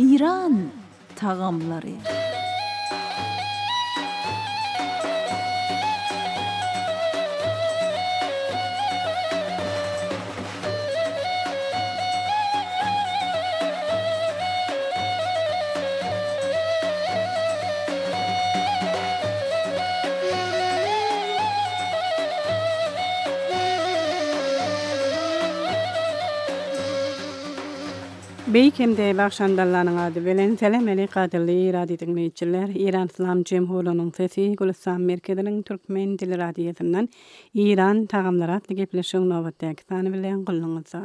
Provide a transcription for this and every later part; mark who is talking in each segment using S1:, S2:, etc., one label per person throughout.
S1: İran tagamları.
S2: Beýkemde başandallanyň ady bilen selam aleykum radio dinleýijiler. İran İslam Jemhuriyetining sesi Gülistan merkeziniň türkmen dili radiosyndan İran tagamlary adly gepleşiň nowatdaky sany bilen gulluňyza.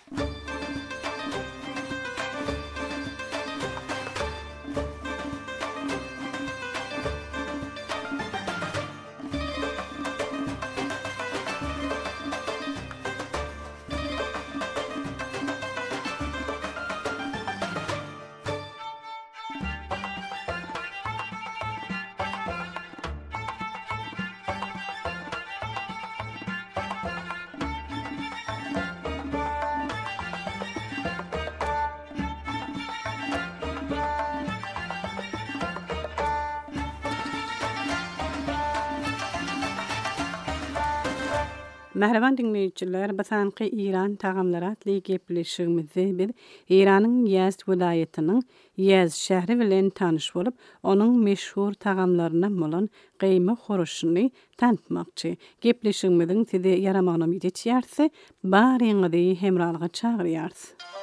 S2: Merhaban dinleýijiler, basanky İran tagamlary adly gepleşigimizi biz Iranyň Yazd vilayatynyň Yazd şähri bilen tanyş bolup, onuň meşhur tagamlaryna bolan gynmy horuşyny tanıtmakçy. Gepleşigimiziň size yaramagyny ümit etýärse, baryňyzy hemralyga çagyrýarys.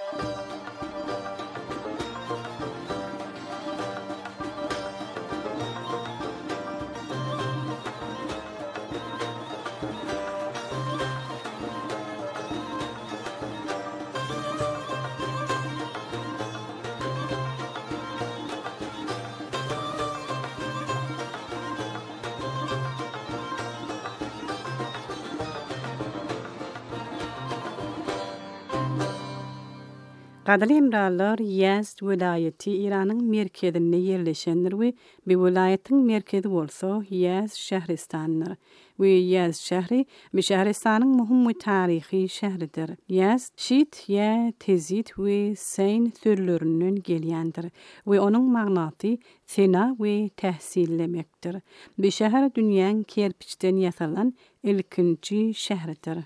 S2: Gadly hemralar, Yazd vilayeti Iranyň merkezinde yerleşendir we bu vilayatyň merkezi bolsa Yazd şähristanydyr. We Yazd şähri bu şähristanyň muhim we taryhy şähridir. Yazd şit ýa tezit we seyn sözlerinden gelýändir we onuň magnasy sena we tähsillemekdir. Bu şäher dünýäň kerpiçden ýasalan ilkinji şähridir.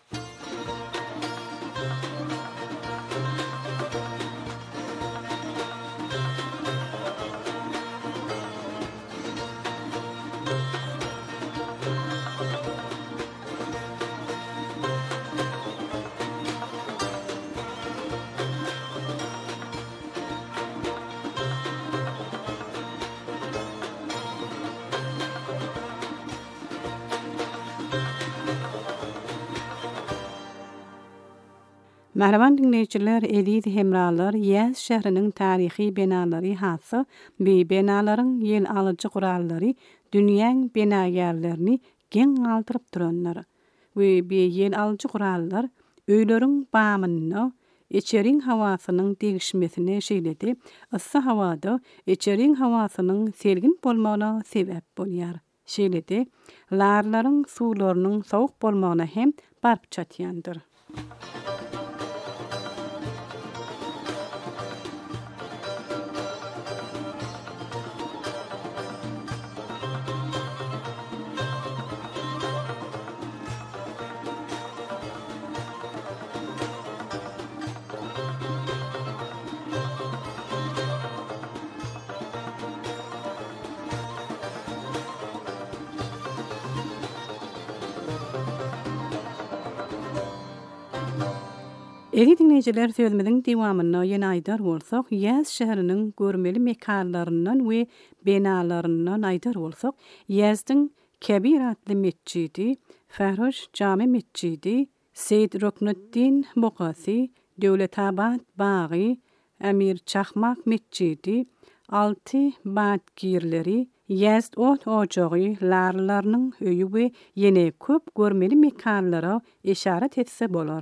S2: Merhaban dinleýijiler, Elid hemralar Yazd şähriniň taryhy benalary hasy, bu benalaryň ýel alyjy gurallary dünýäň benagerlerini geň galdyryp duranlar. We bu ýel alyjy gurallar öýleriň bamyny, içeriň hawasynyň degişmesine şeýledi. Issa hawada içeriň hawasynyň selgin bolmagyna sebäp bolýar. Şeýledi, larlaryň suwlarynyň sowuk bolmagyna hem barp çatýandyr. Eri dinleyijiler, sözümiziň dewamyna ýene aýdar bolsak, Yazd şäheriniň görmeli mekanlaryndan we benalaryndan aýdar bolsak, Yazdyň Kebir adly mescidi, Ferhoş Jame mescidi, Seýid Ruknuddin Bogasy, Döwletabad bagy, Emir Çahmak mescidi, Alty Badgirleri, Yazd ot ojagy, larlarynyň öýü we ýene köp görmeli mekanlara işaret etse bolar.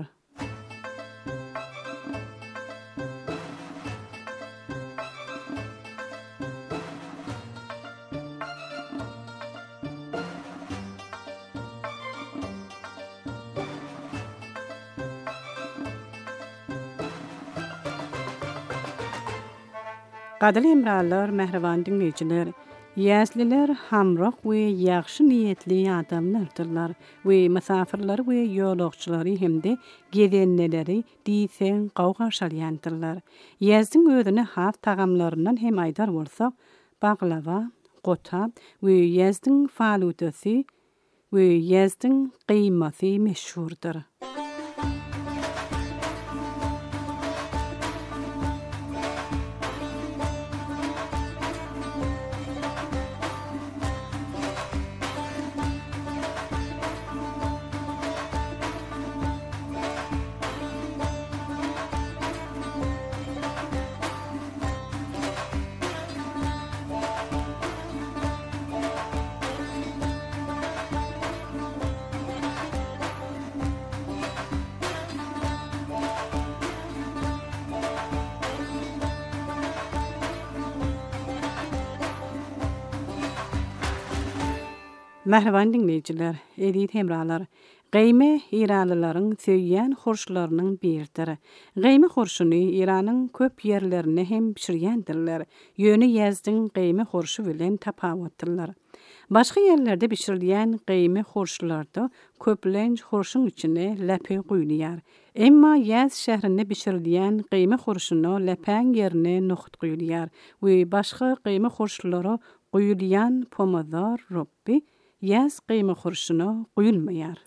S2: Qadyr hemralar, mähriban dinleýijiler, ýäsliler hamrak we ýagşy niýetli adamlardyrlar we musafirler we ýolagçylary hemde gezenneleri diýsen gawgaşalýandyrlar. Ýazdyň özüne has tagamlaryndan hem aýdar bolsak, baglava, gota we ýazdyň faludasy we ýazdyň gıymasy meşhurdur. Mähriban dinleýijiler, edit hemralar. Geyme İranlıların söýýän horşlarynyň biridir. Geyme horşuny İranyň köp ýerlerine hem pişirýändirler. Ýöne ýazdyň geyme horşu bilen tapawatdyrlar. Başga ýerlerde pişirilýän geyme horşlarda köplenç horşuň içine läpe guýulýar. Emma ýaz şäherinde pişirilýän geyme horşuny läpäň ýerine nohut guýulýar we başga geyme horşlary guýulýan pomidor, roppi ýaz geyme horşuny guýulmaýar.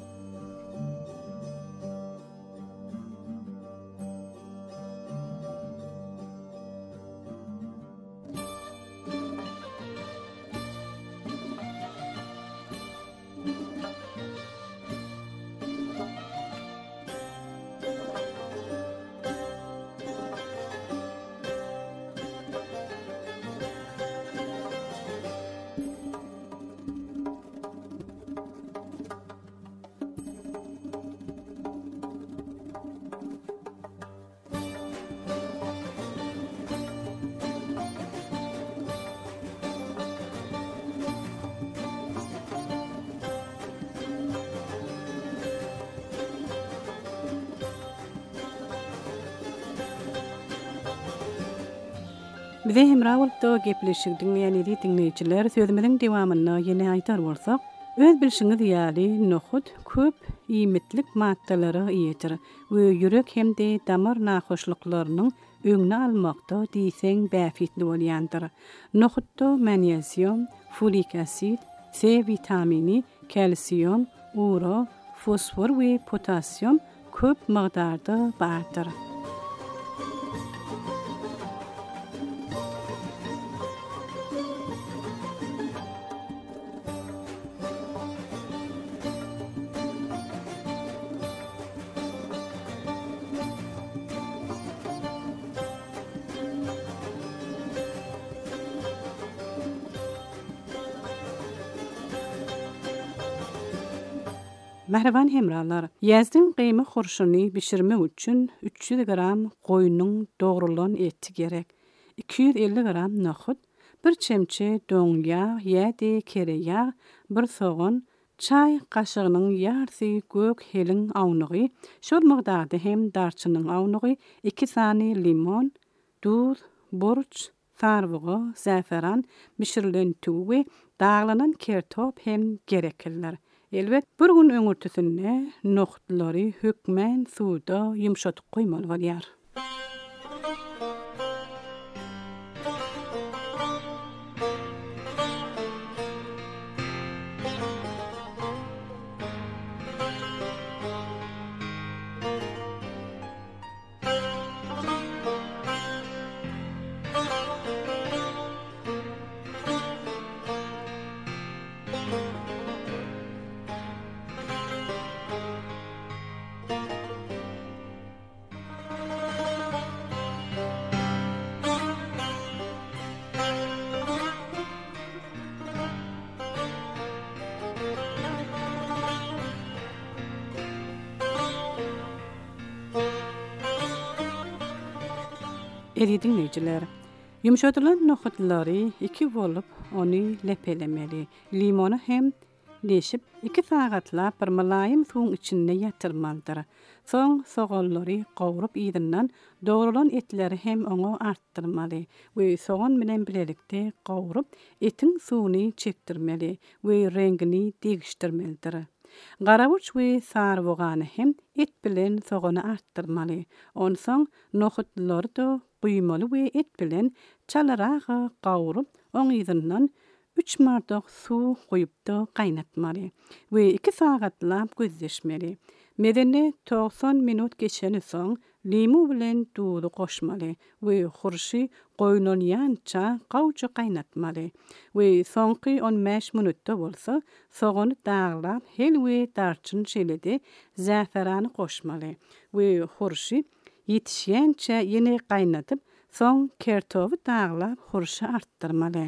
S2: Bize hemrawalda gepleşigdiň ýani dinleýijiler sözümiň dewamyny ýene aýtar bolsak, öz bilşiňiz ýaly nohut köp iýmitlik maddalary iýetir we ýürek hemde damar nahoşlyklarynyň öňüni almakda diýseň bäfitli bolýandyr. Nohutda magnezium, folik asid, C vitamini, kalsium, uro, fosfor we potasium köp miqdarda bardyr. Mähriban hemralar, ýazdyň geyme horşuny bişirmek üçin 300 gram goýunyň dogrulan eti gerek. 250 gram nohut, 1 çemçe doň ýağ ýa-da kere ýağ, 1 soğan, çay gaşygynyň ýarysy gök heliň awnugy, şol migdarda hem darçynyň awnugy, 2 sany limon, duz, borç, sarwygy, zäferan, bişirilen tuwy, daglanan kertop hem gerekler. Elbet bir gün öňürtüsinde nohtlary hökmen suwda ýumşatyp goýmaly bolýar. Dinleyijiler, yumşatylan nohutlary 2 bolup ony lepelemeli. Limonu hem leşip 2 sagatlap bir malaym suwun içinde ýatyrmaldyr. Soň sogollary gowurup ýydynan dogrulan etleri hem oňa artdyrmaly we soğan bilen bilelikde gowurup etin suwuny çekdirmeli we rengini degişdirmelidir. Garabuç we sarwogany hem et bilen soğany artdyrmaly. Onsoň nohutlary da guýmaly we et bilen çalaragy gowurup oň ýydynan 3 mardak suw goýup-da gaýnatmaly we 2 sagatlap gözleşmeli. Medeni 90 minut geçeni soň limu bilen dudu goşmaly we hurşy goýnanýança gawça gaýnatmaly we soňky 15 minutda bolsa soğany daglap hel we darçyn şeledi zäferany goşmaly we hurşy ýetişýänçe ýene gaýnatyp soň kertowy daglap hurşy artdyrmaly.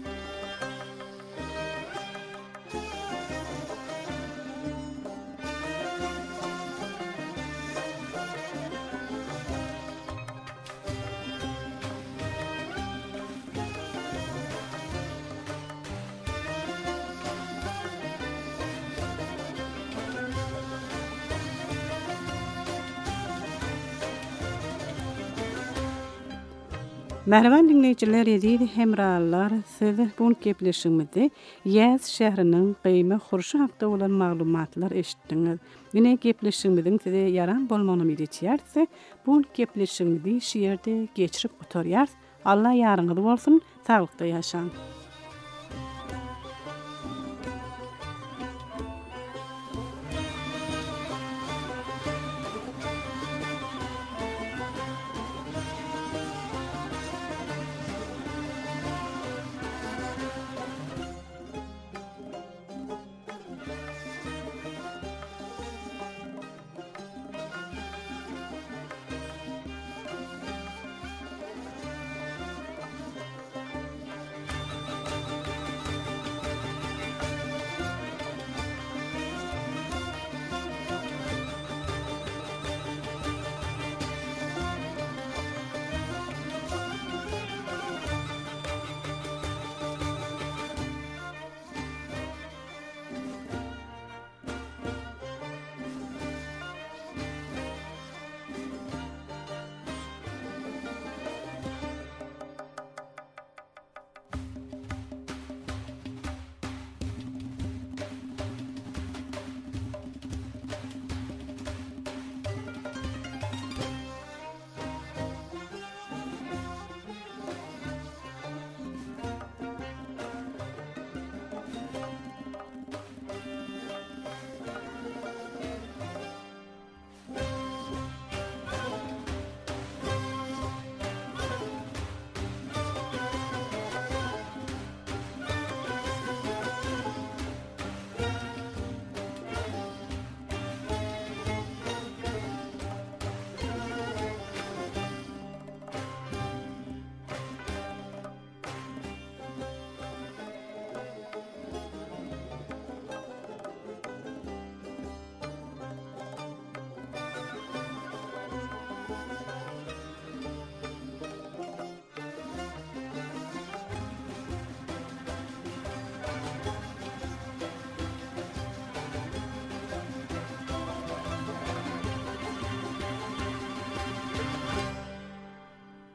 S2: Merhaban dinleyijiler, ýedi hemralar, siz bu gepleşigimizde Ýez şäheriniň gyýmy hurşy hakda bolan maglumatlar eşitdiňiz. Ýene gepleşigimiziň size ýaram bolmagyny bilýärse, bu gepleşigimizi şeýerde geçirip oturýar. Allah ýarňyz bolsun, saglykda ýaşaň.